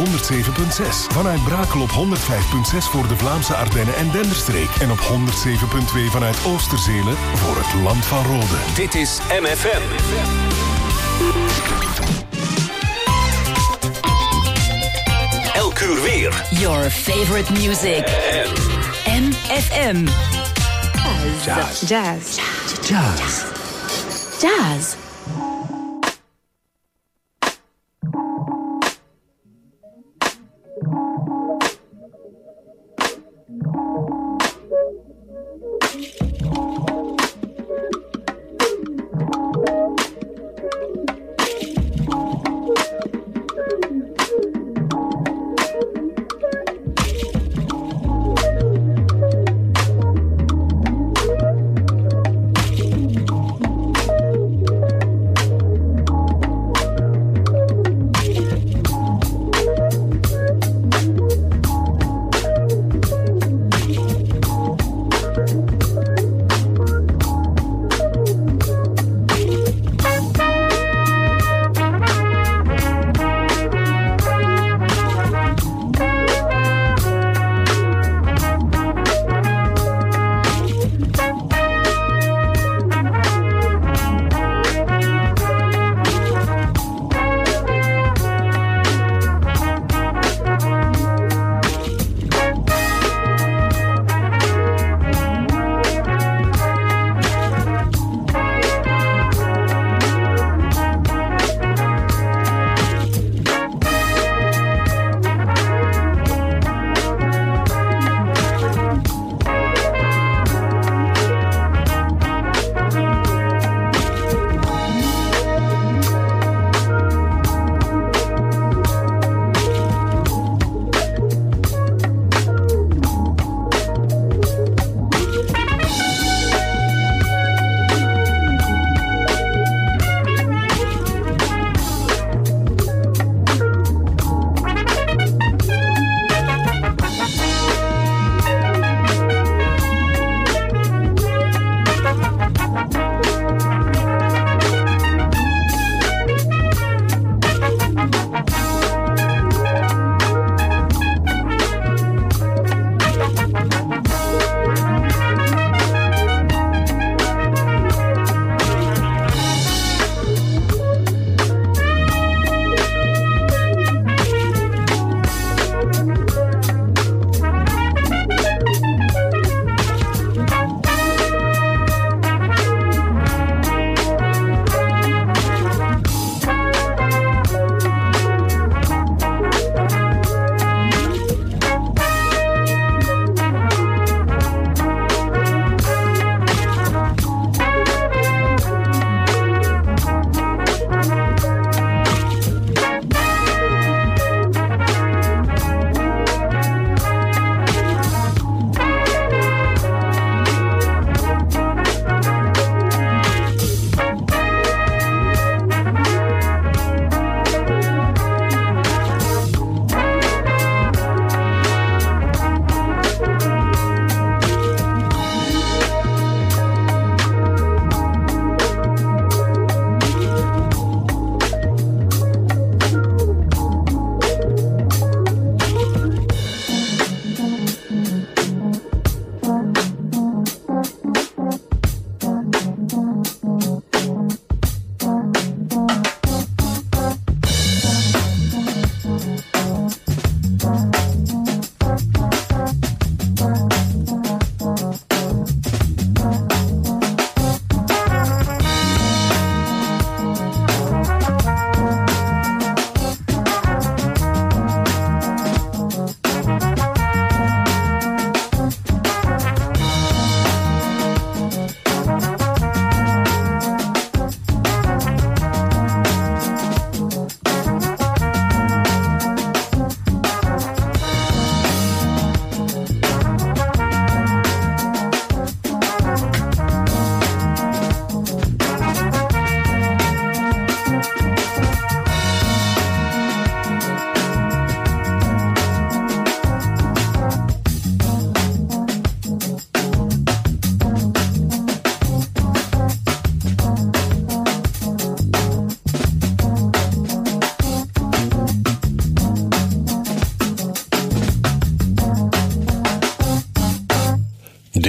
107.6. Vanuit Brakel op 105.6 voor de Vlaamse Ardennen en Denderstreek. En op 107.2 vanuit Oosterzele voor het Land van Rode. Dit is MFM. Elk uur weer. Your favorite music. MFM. Jazz. Jazz. Jazz. Jazz.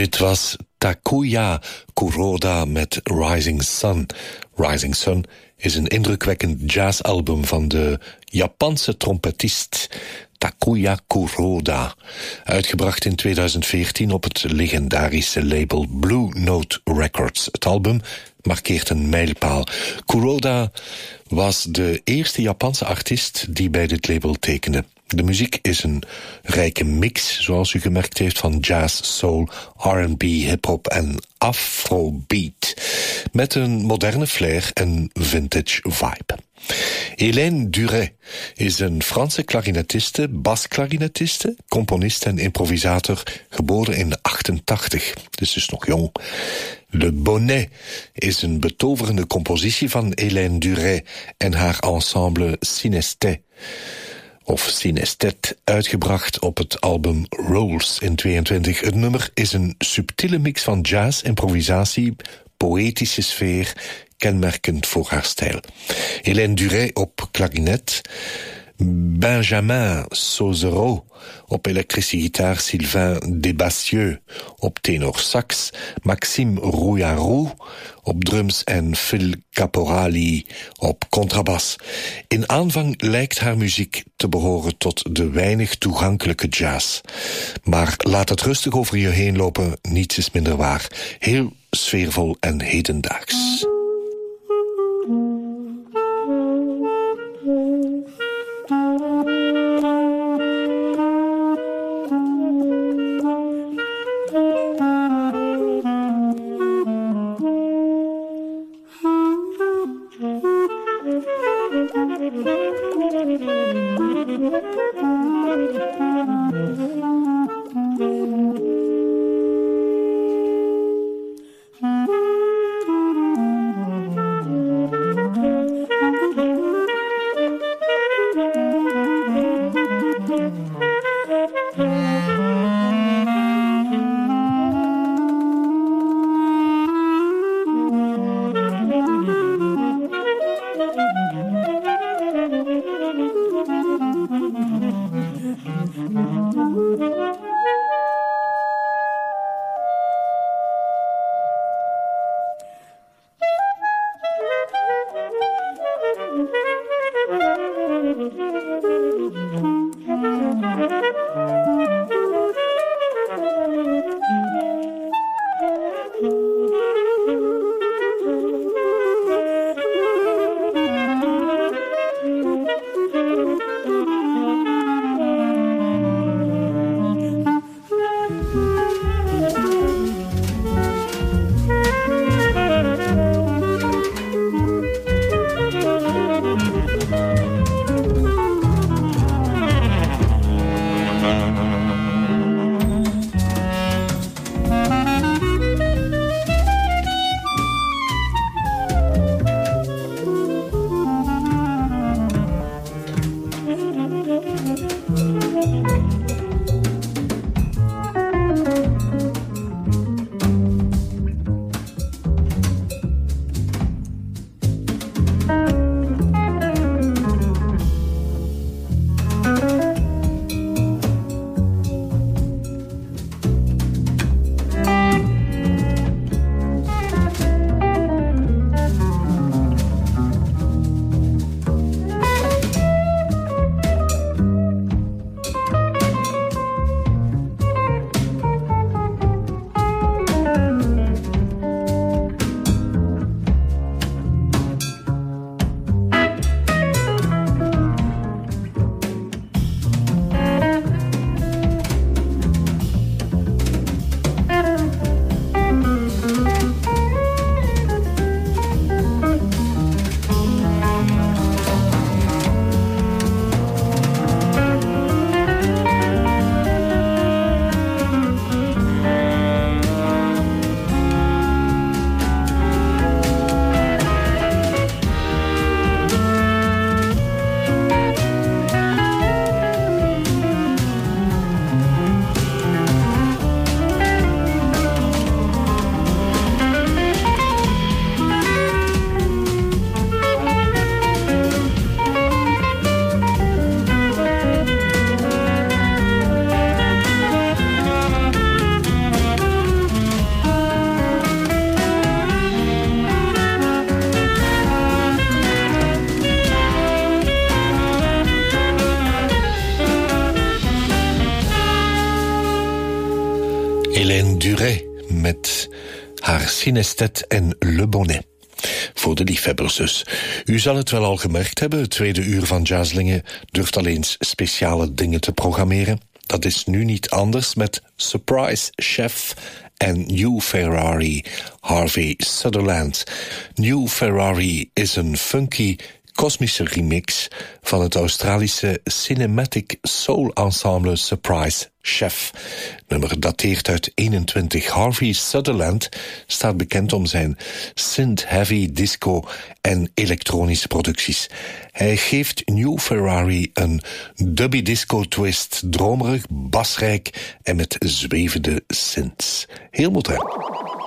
Dit was Takuya Kuroda met Rising Sun. Rising Sun is een indrukwekkend jazzalbum van de Japanse trompetist Takuya Kuroda. Uitgebracht in 2014 op het legendarische label Blue Note Records. Het album markeert een mijlpaal. Kuroda was de eerste Japanse artiest die bij dit label tekende. De muziek is een rijke mix, zoals u gemerkt heeft, van jazz, soul, R&B, hip-hop en afrobeat. Met een moderne flair en vintage vibe. Hélène Duret is een Franse klarinettiste, basklarinettiste, componist en improvisator, geboren in 88. Dus is nog jong. Le Bonnet is een betoverende compositie van Hélène Duret en haar ensemble Synesthète. Of Synesthète, uitgebracht op het album Rolls in 22. Het nummer is een subtiele mix van jazz, improvisatie, poëtische sfeer, kenmerkend voor haar stijl. Hélène Duret op klarinet, Benjamin Sauzereau op elektrische gitaar, Sylvain Desbassieux op tenor sax, Maxime Rouillarou op drums en Phil Caporali op contrabas. In aanvang lijkt haar muziek te behoren tot de weinig toegankelijke jazz. Maar laat het rustig over je heen lopen, niets is minder waar. Heel sfeervol en hedendaags. Hélène Durey met haar Synesthète en Le Bonnet. Voor de liefhebbers dus. U zal het wel al gemerkt hebben, het tweede uur van Jazzlingen durft al eens speciale dingen te programmeren. Dat is nu niet anders met Surprise Chef en New Ferrari, Harvey Sutherland. New Ferrari is een funky kosmische remix van het Australische Cinematic Soul Ensemble Surprise Chef. Nummer dateert uit 21. Harvey Sutherland staat bekend om zijn synth-heavy, disco en elektronische producties. Hij geeft New Ferrari een dubby disco twist, dromerig, basrijk en met zwevende synths. Heel modern.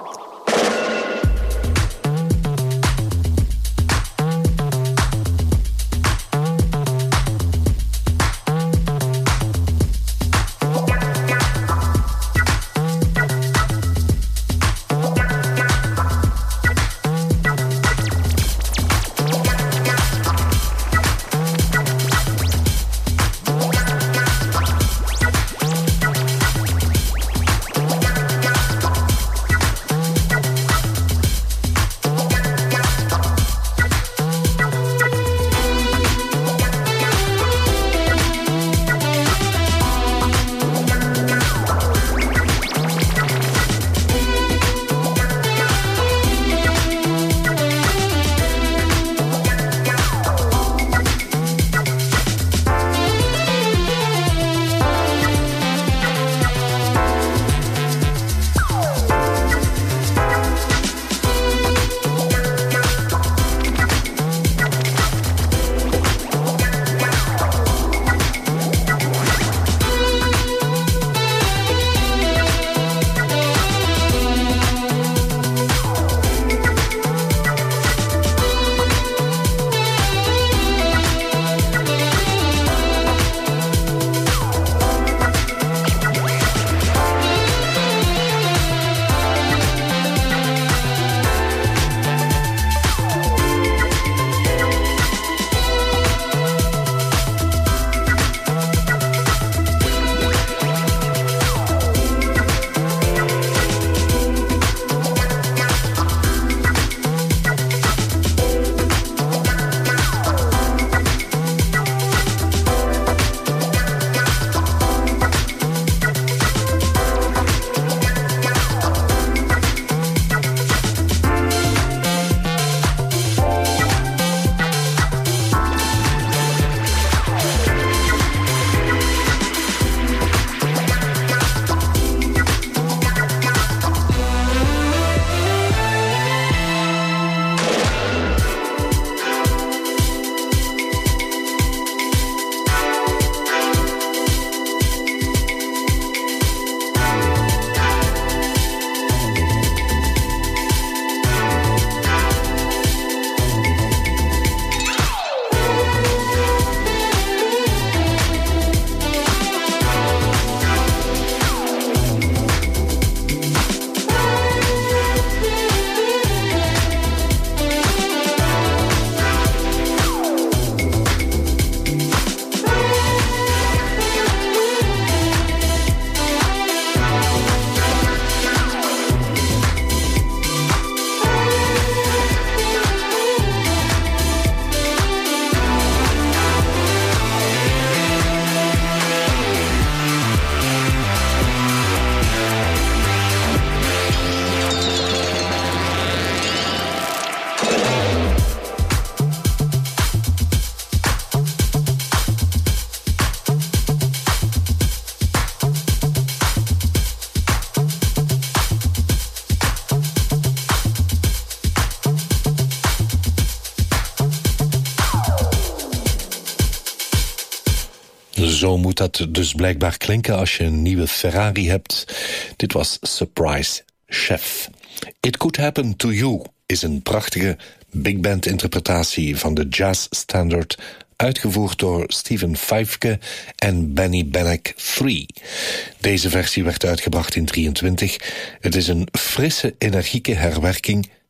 Zo moet dat dus blijkbaar klinken als je een nieuwe Ferrari hebt. Dit was Surprise Chef. It Could Happen to You is een prachtige big band interpretatie van de jazz standard, uitgevoerd door Stephen Feifke en Benny Bennack 3. Deze versie werd uitgebracht in 1923. Het is een frisse, energieke herwerking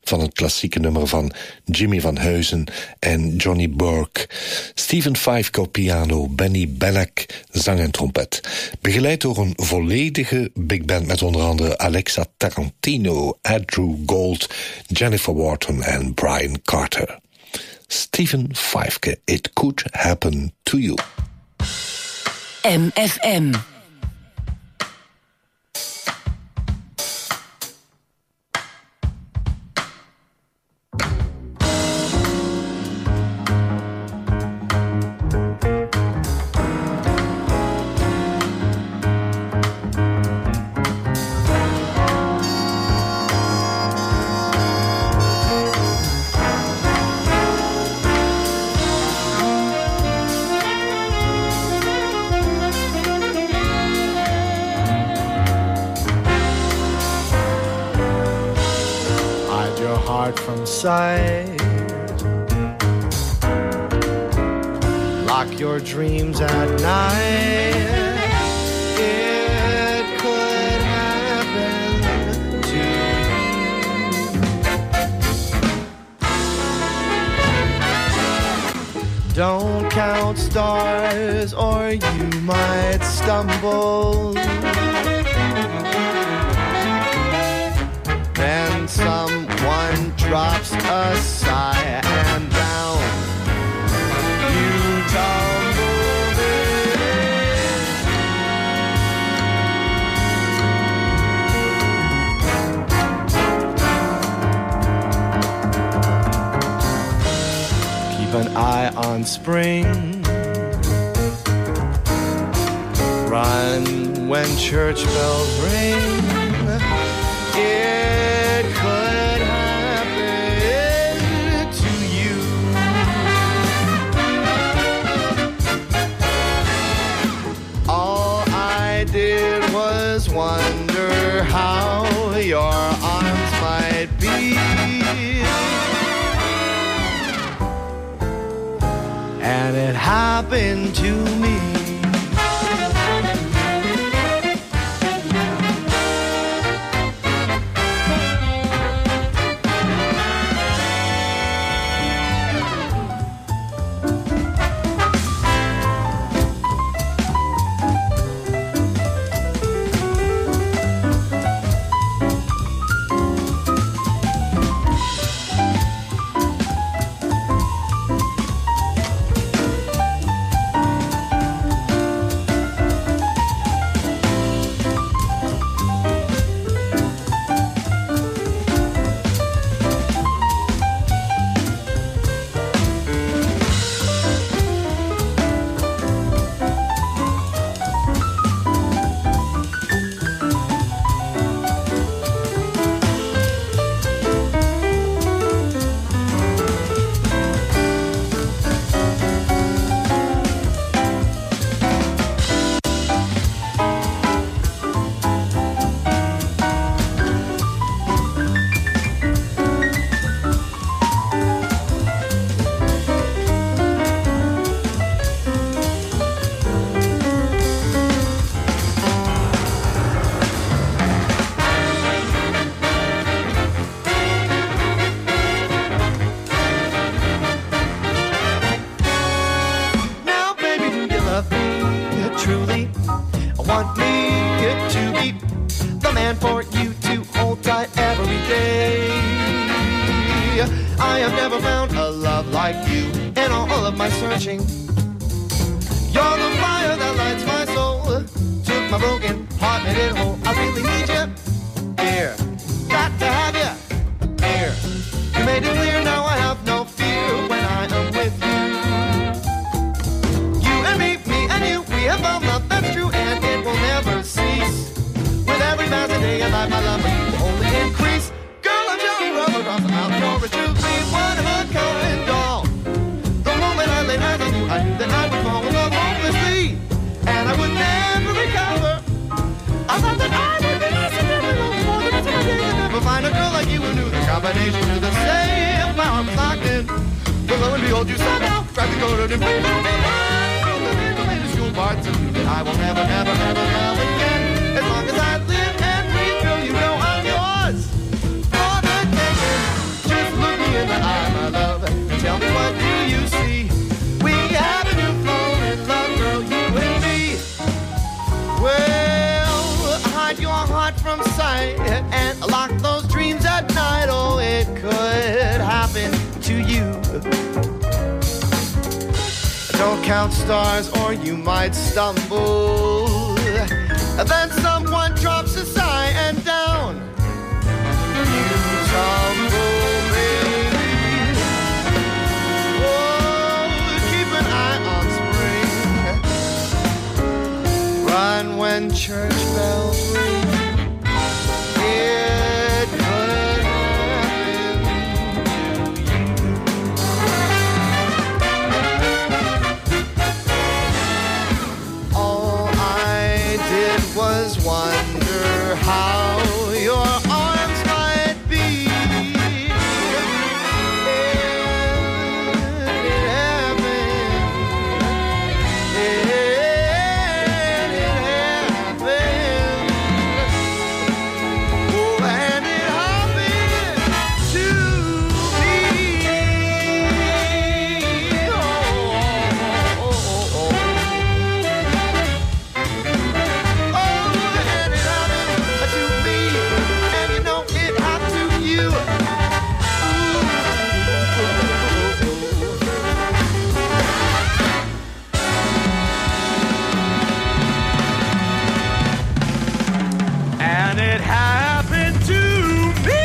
van het klassieke nummer van Jimmy van Heusen en Johnny Burke. Stephen Fifco piano, Benny Bellack zang en trompet. Begeleid door een volledige big band met onder andere Alexa Tarantino, Andrew Gold, Jennifer Wharton en Brian Carter. Stephen Fifco, It Could Happen to You. MFM. Sight. Lock your dreams at night. It could happen to you. Don't count stars or you might stumble. Then someone drops a sigh and down you tumble in. Keep an eye on spring. Run when church bells ring. It could happen to you. All I did was wonder how your arms might be. And it happened to me. I have never found a love like you in all of my searching. You're the fire that lights my soul. Took my broken heart, made it whole. I really need you here. Got to have you here. You made it clear, now I have no fear when I am with you. You and me and you, we have found love that's true and it will never cease. With every passing day of life, my love for you will only increase. Girl, I'm just a rubber across the mouth. You're a true queen, one of a kind doll. The moment I laid eyes on you, I knew that I would fall in love hopelessly, and I would never recover. I thought that I would be lost and never love for the rest of my days and never find a girl like you who knew the combination to the same. My heart was locked in, but lo and behold, you somehow cracked the code and we moved on. The minuscule parts of you that I will never, never, ever love again. As long as I live and breathe, girl, you know I'm yours. For the taking. count stars or you might stumble. Then someone drops a sigh and down you tumble, baby. Oh, keep an eye on spring. Run when church bells ring. It could happen to you. All I did was wonder how your arms might be. And it happened to me.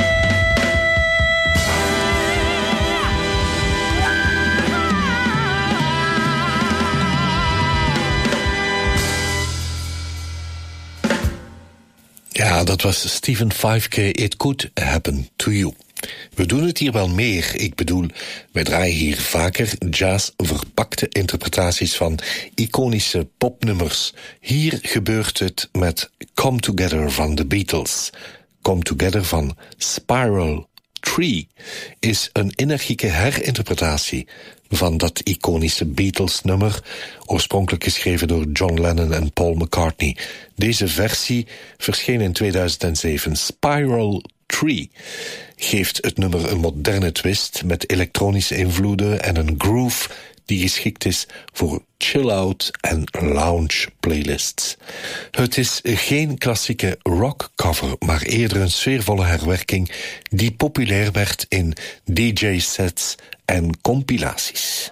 Ja, dat was Stephen 5K, It Could Happen to You. We doen het hier wel meer. Ik bedoel, wij draaien hier vaker jazz-verpakte interpretaties van iconische popnummers. Hier gebeurt het met Come Together van The Beatles. Come Together van Spiral Tree is een energieke herinterpretatie van dat iconische Beatles-nummer, oorspronkelijk geschreven door John Lennon en Paul McCartney. Deze versie verscheen in 2007. Spiral Tree geeft het nummer een moderne twist met elektronische invloeden en een groove die geschikt is voor chill-out en lounge playlists. Het is geen klassieke rockcover, maar eerder een sfeervolle herwerking die populair werd in DJ-sets en compilaties.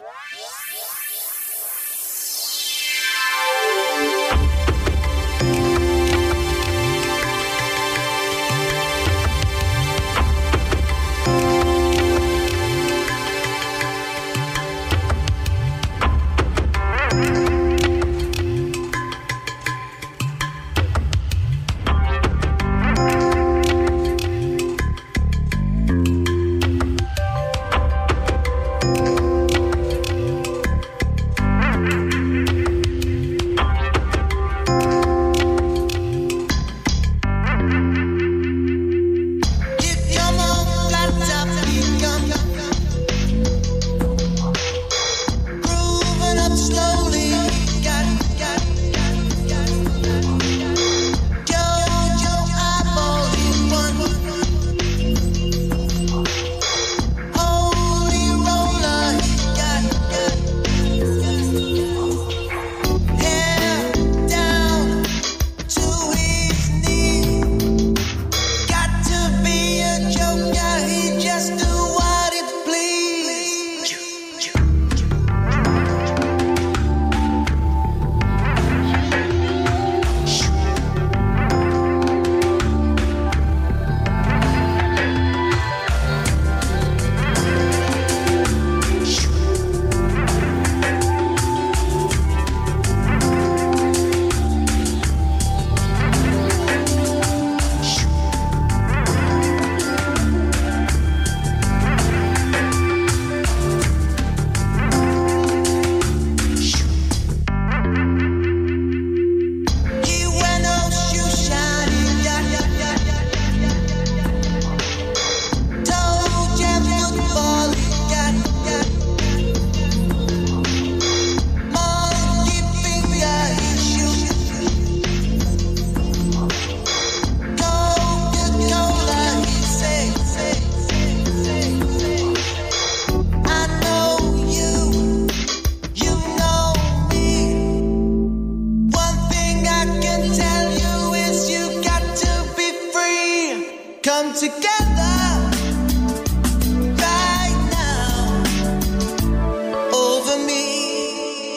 Together right now over me.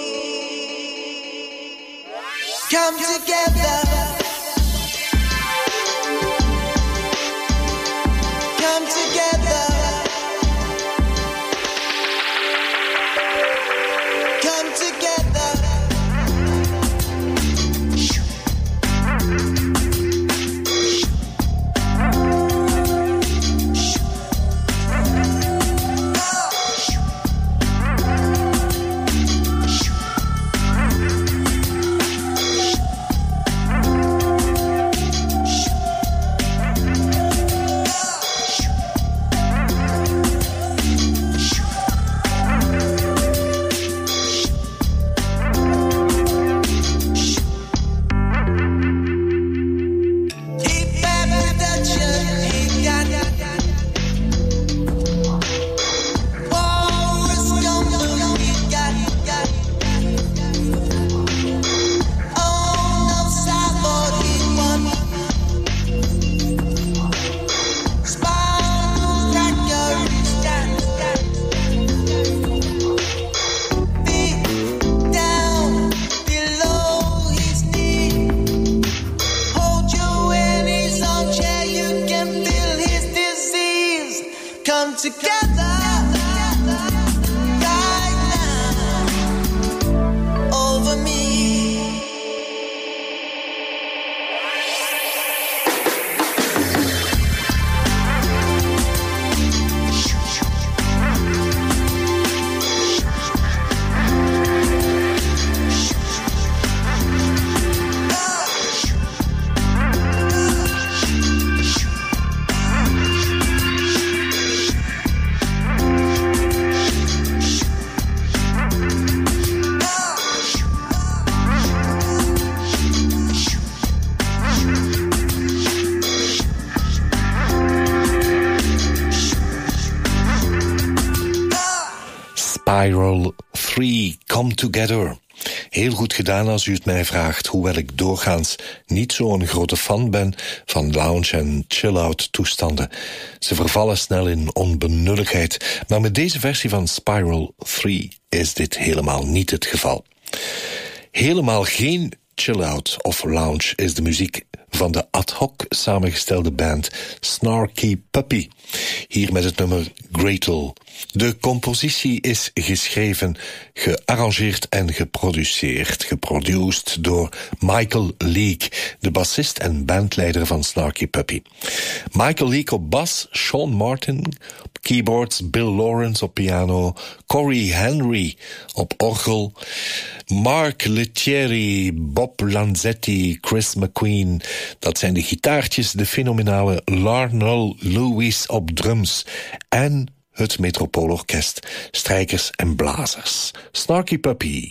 Come together. Come together. Come together. Spiral 3, Come Together. Heel goed gedaan als u het mij vraagt, hoewel ik doorgaans niet zo'n grote fan ben van lounge- en chill-out toestanden. Ze vervallen snel in onbenulligheid, maar met deze versie van Spiral 3 is dit helemaal niet het geval. Helemaal geen chill-out of lounge is de muziek van de ad hoc samengestelde band Snarky Puppy. Hier met het nummer Gretel. De compositie is geschreven, gearrangeerd en geproduceerd. Geproduced door Michael Leake, de bassist en bandleider van Snarky Puppy. Michael Leake op bas, Sean Martin op keyboards, Bill Lawrence op piano, Corey Henry op orgel, Mark Lettieri, Bob Lanzetti, Chris McQueen. Dat zijn de gitaartjes, de fenomenale Larnell Lewis op drums en het Metropoolorkest, strijkers en blazers. Snarky Puppy.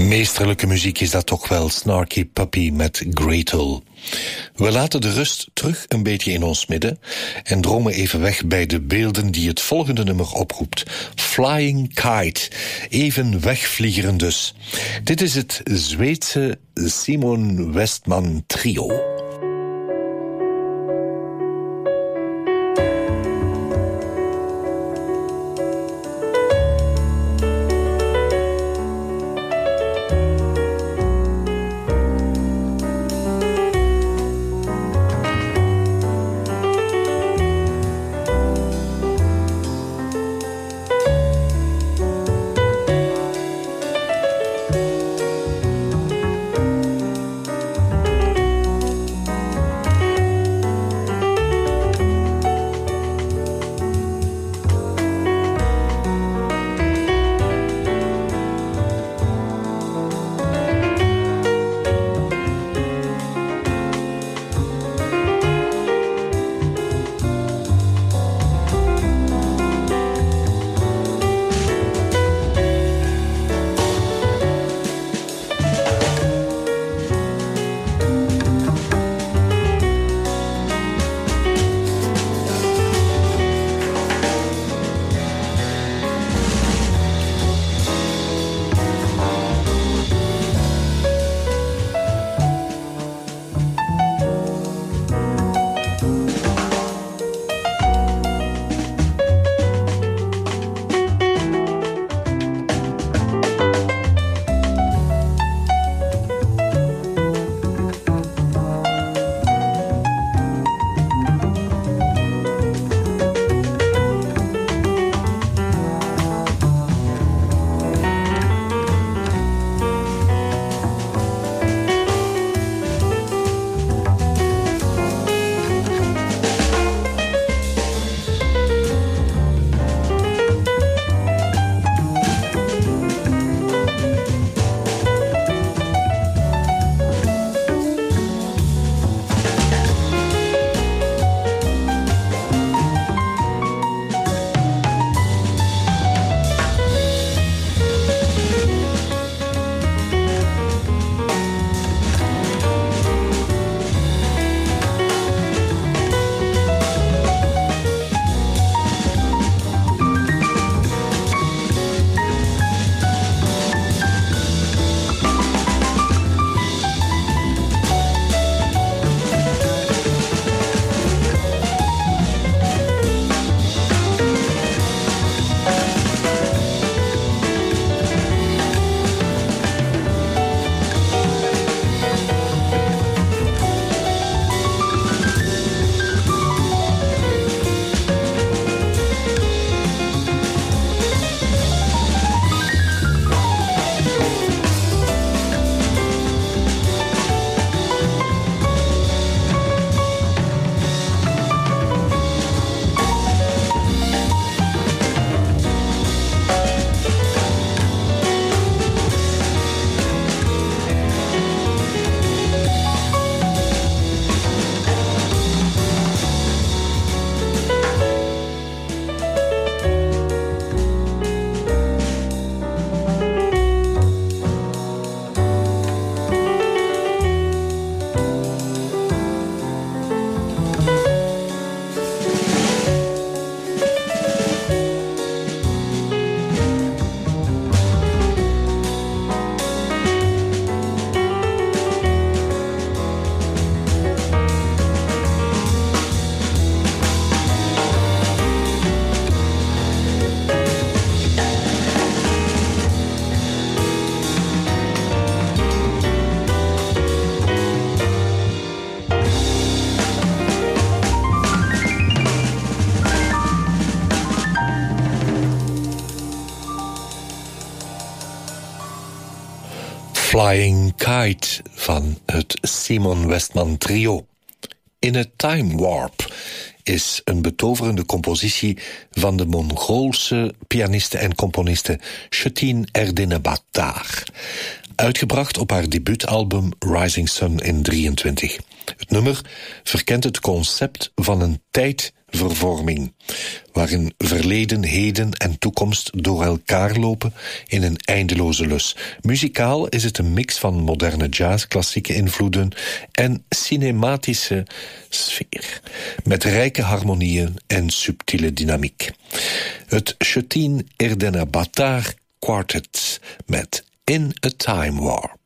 Meesterlijke muziek is dat toch wel, Snarky Puppy met Gretel. We laten de rust terug een beetje in ons midden en dromen even weg bij de beelden die het volgende nummer oproept. Flying Kite, even wegvliegeren dus. Dit is het Zweedse Simon Westman trio. Flying Kite van het Simon Westman trio. In a Time Warp is een betoverende compositie van de Mongoolse pianiste en componiste Chetin Erdine-Battar. Uitgebracht op haar debuutalbum Rising Sun in 1923. Het nummer verkent het concept van een tijd jazzvervorming, waarin verleden, heden en toekomst door elkaar lopen in een eindeloze lus. Muzikaal is het een mix van moderne jazz, klassieke invloeden en cinematische sfeer, met rijke harmonieën en subtiele dynamiek. Het Chetin Erdena Batar Quartet met In a Time Warp.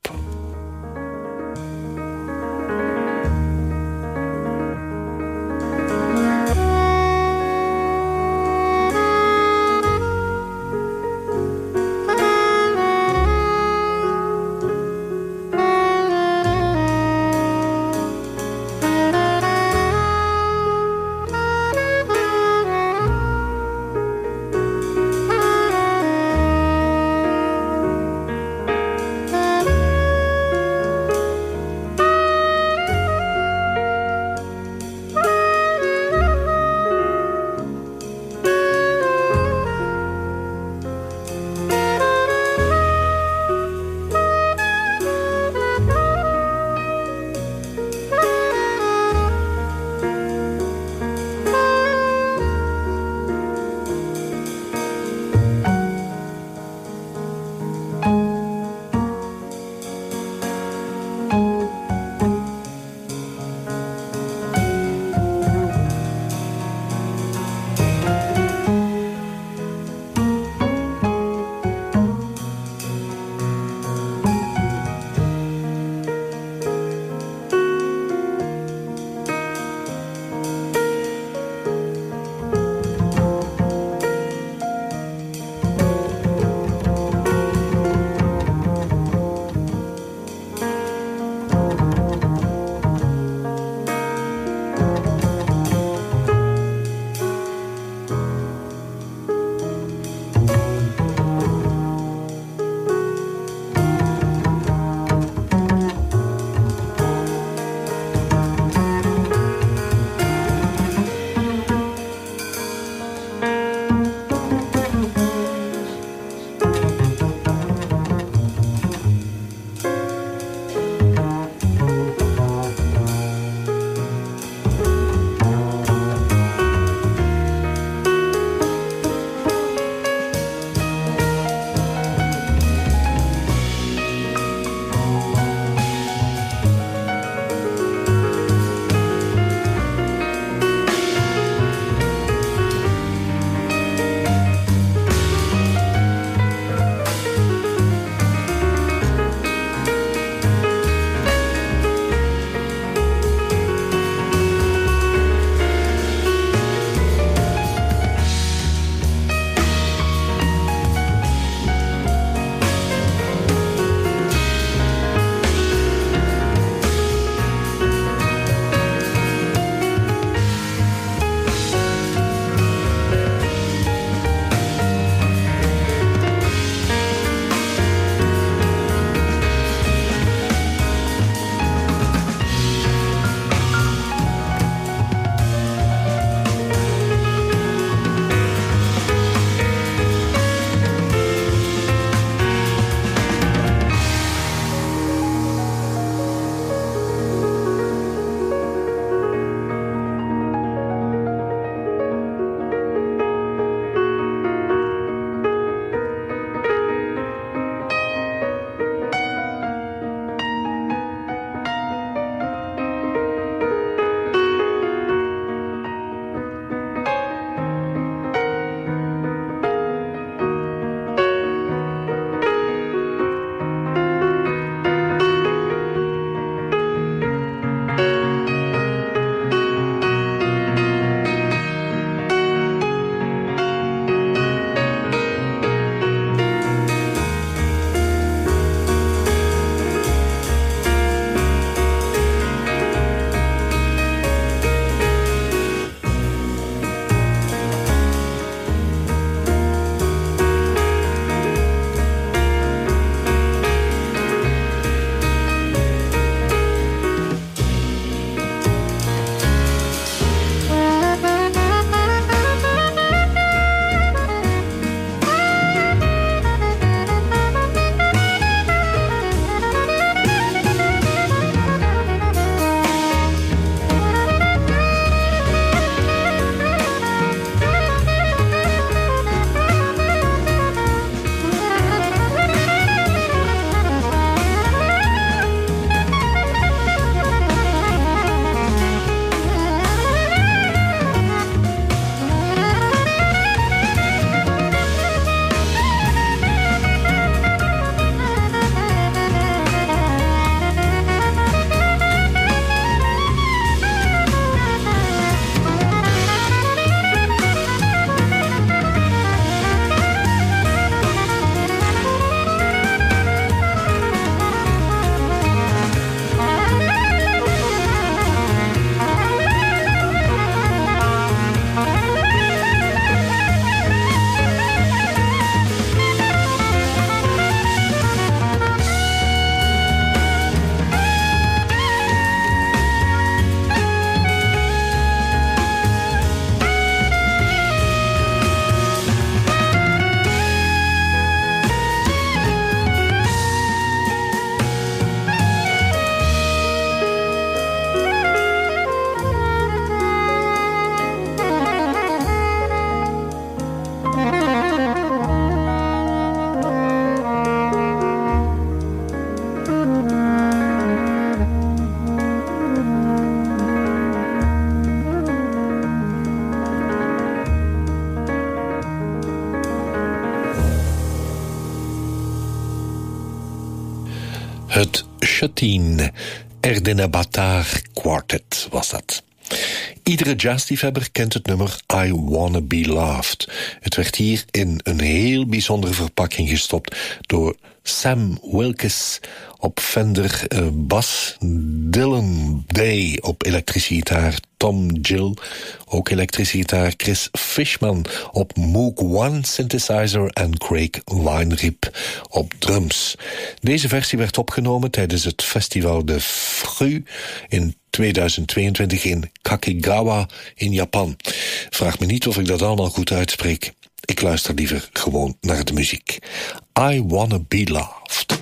Het Châtine Erdene Batar Quartet was dat. Iedere jazzliefhebber kent het nummer I Wanna Be Loved. Het werd hier in een heel bijzondere verpakking gestopt door Sam Wilkes op Fender bas, Dylan Day op elektrische gitaar, Tom Gill ook elektrische gitaar, Chris Fishman op Moog One synthesizer en Craig Weinriep op drums. Deze versie werd opgenomen tijdens het festival de Fru in 2022 in Kakegawa in Japan. Vraag me niet of ik dat allemaal goed uitspreek. Ik luister liever gewoon naar de muziek. I Wanna Be Loved.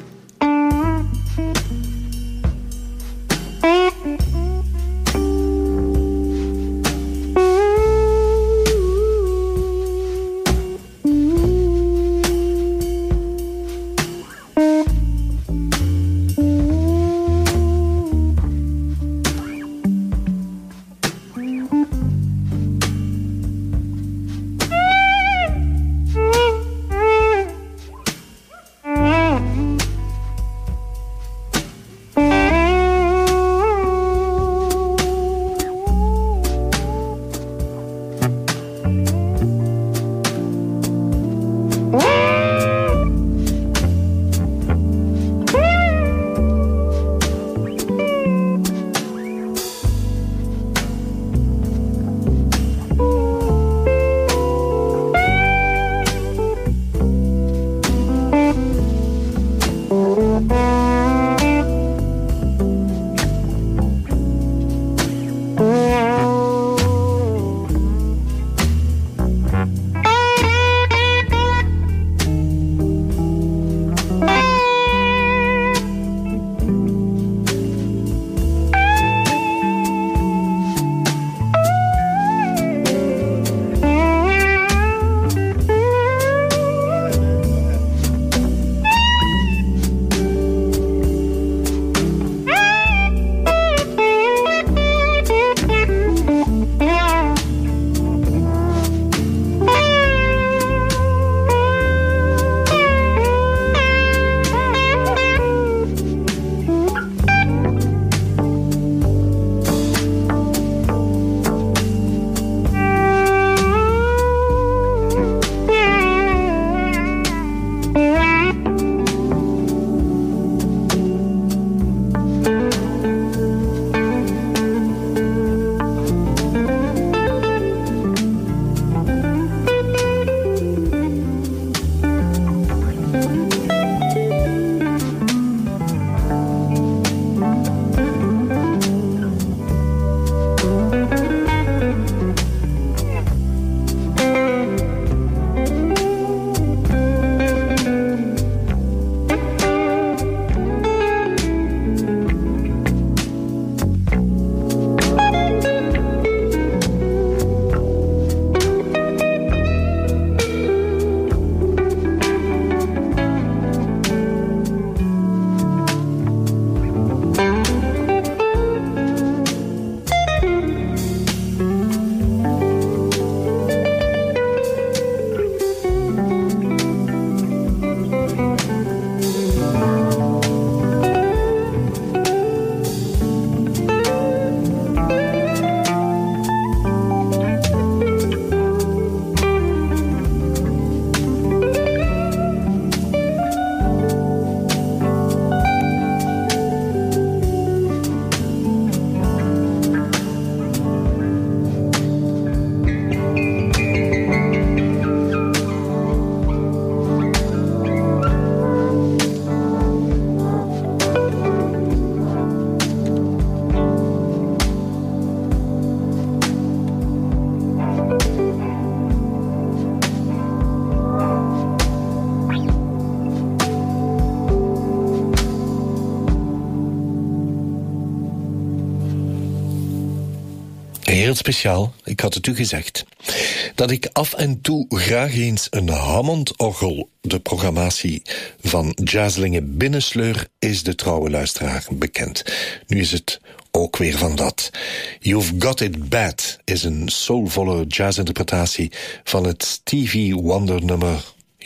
Heel speciaal, ik had het u gezegd, dat ik af en toe graag eens een Hammond-orgel de programmatie van Jazzlingen binnensleur, is de trouwe luisteraar bekend. Nu is het ook weer van dat. You've Got It Bad is een soulvolle jazzinterpretatie van het Stevie Wonder nummer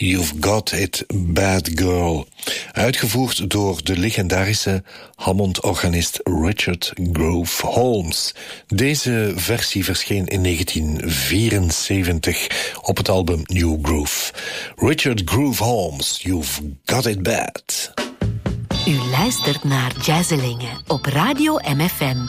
You've Got It Bad Girl. Uitgevoerd door de legendarische Hammond-organist Richard Groove Holmes. Deze versie verscheen in 1974 op het album New Groove. Richard Groove Holmes, You've Got It Bad. U luistert naar Jazzelingen op Radio MFM.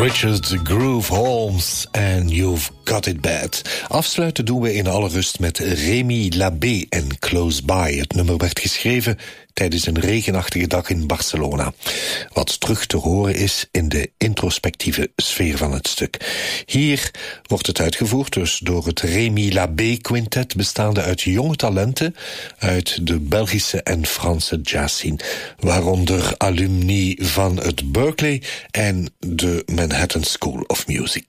Richard Groove Holmes en You've Got It Bad. Afsluiten doen we in alle rust met Rémi Labbé en Close By. Het nummer werd geschreven tijdens een regenachtige dag in Barcelona. Wat terug te horen is in de introspectieve sfeer van het stuk. Hier wordt het uitgevoerd dus door het Rémi Labbé Quintet, bestaande uit jonge talenten uit de Belgische en Franse jazzscene, waaronder alumni van het Berkeley en de Manhattan School of Music.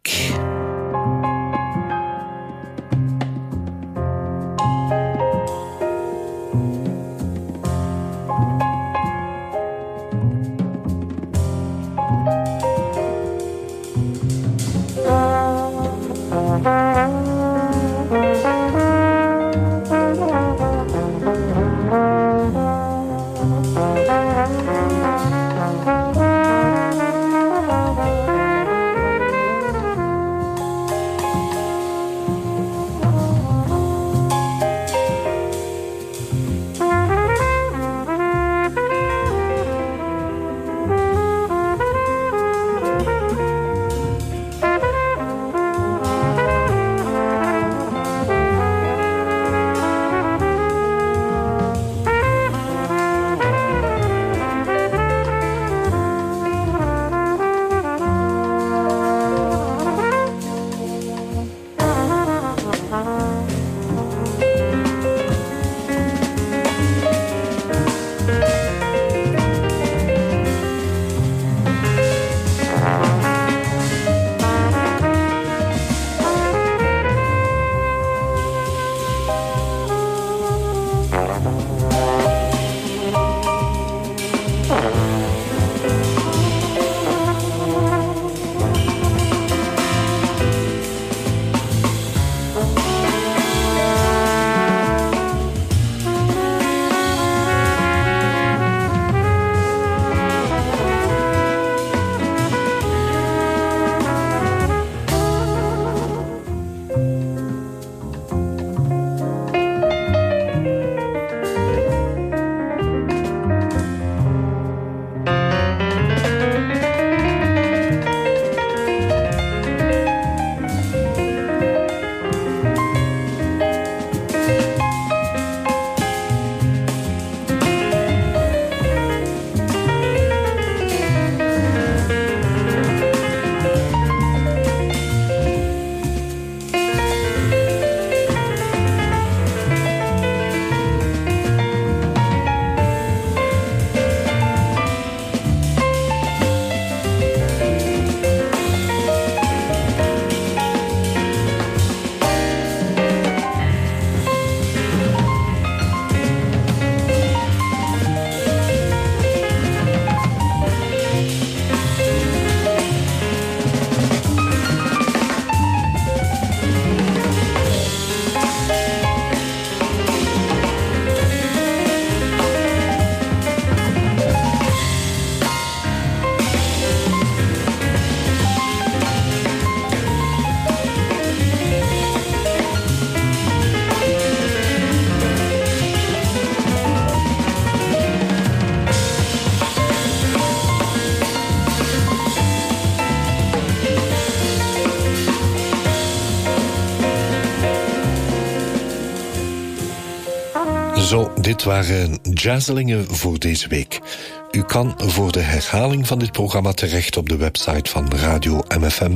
Zo, dit waren Jazzelingen voor deze week. U kan voor de herhaling van dit programma terecht op de website van Radio MFM,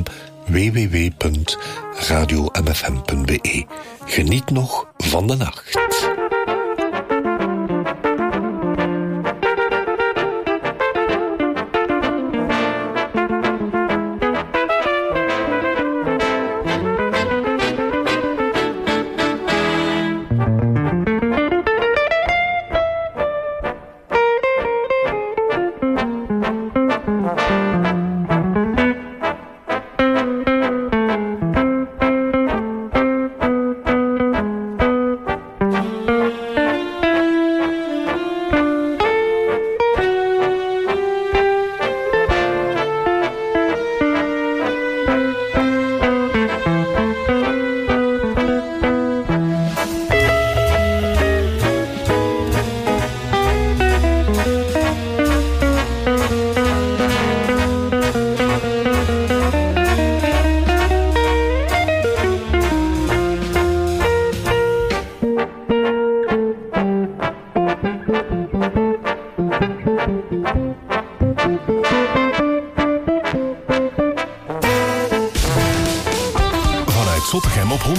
www.radiomfm.be. Geniet nog van de nacht.